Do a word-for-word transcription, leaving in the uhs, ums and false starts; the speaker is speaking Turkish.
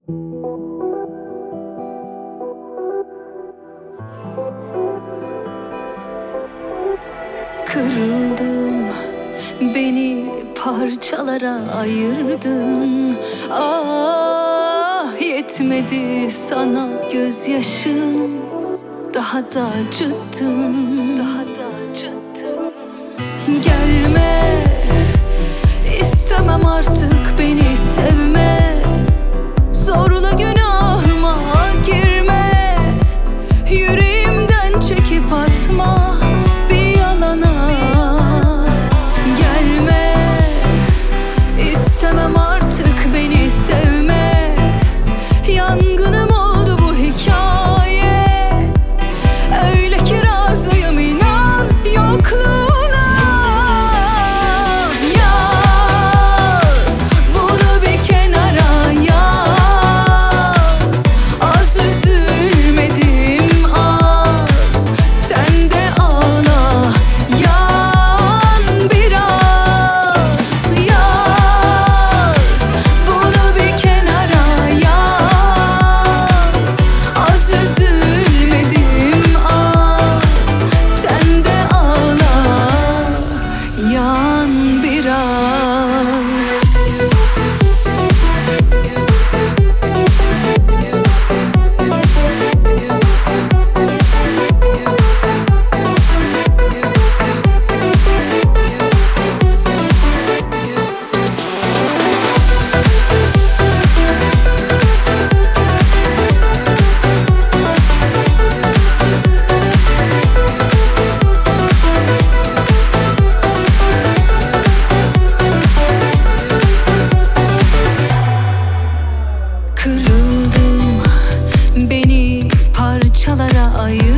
Kırıldım, beni parçalara ayırdın. Ah, yetmedi sana gözyaşım, daha da acıttın. Gelme, istemem artık beni sevme. Zorla günahıma girme, yüreğimden çekip atma bir yalana. Gelme, istemem artık beni sevme. Yangınım oldu bu hikaye, öyle ki razıyım inan yokluğuna. Yaz bunu bir kenara yaz, az üzülmedim az, sen de ağla yan biraz. Yaz bunu bir kenara yaz, az üzülmedim az, sen de ağla yan biraz. Kırıldım, beni parçalara ayır.